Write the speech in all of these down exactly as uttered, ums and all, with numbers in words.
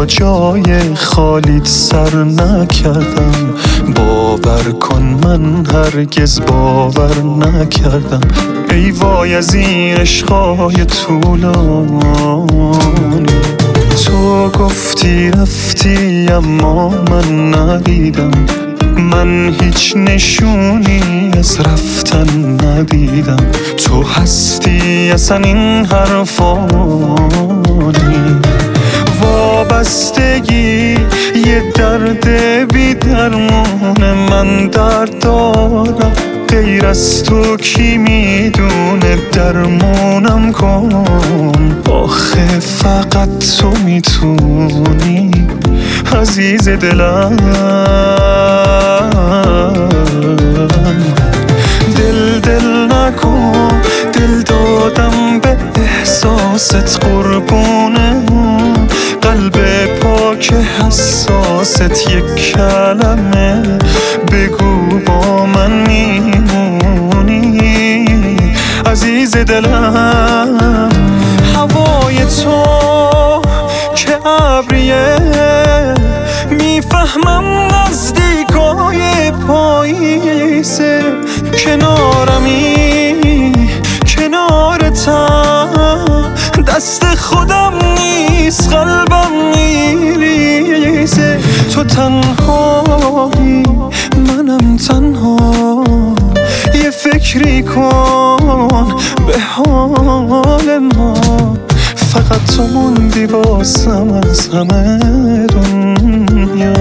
جای خالیت سر نکردم. باور کن من هرگز باور نکردم. ای وای از این عشقای طولانی. تو گفتی رفتی اما من ندیدم. من هیچ نشونی از رفتن ندیدم. تو هستی اصلا این حرفانی. وابستگی یه درد بی درمونه. من درد دارم غیر از تو کی میدونه. درمونم کن آخه فقط تو میتونی عزیز دلم. دل دل نکن، دل دادم به احساست قربونه. قلب پاک حساست یک کلمه بگو با من میمونی عزیز دلم. هوای تو که ابریه میفهمم نزدیکای پاییزه. کنارمی کنارتم دست خودم نیست قلبم میریزه. تو تنهایی منم تنها. یه فکری کن به حال ما. فقط تو موندی واسم از همه دنیا.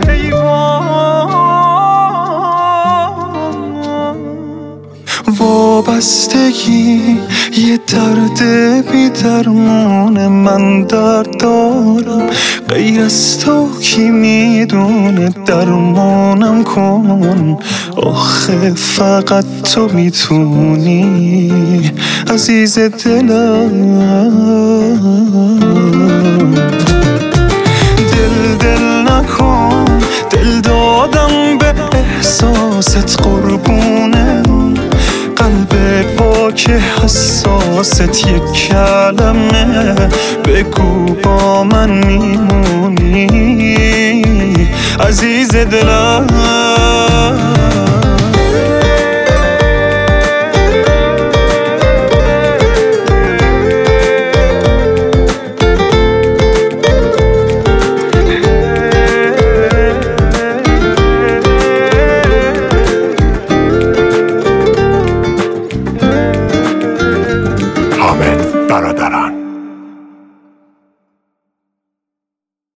وابستگی یه درد بی درمونه. من درد دارم غیر از تو کی میدونه. درمونم کن آخه فقط تو میتونی عزیز دلم. دل دل نکن، دل دادم به احساست قربونه. قلب پاک حساست یک کلمه بگو با من میمونی عزیز دلم. حامد برادر.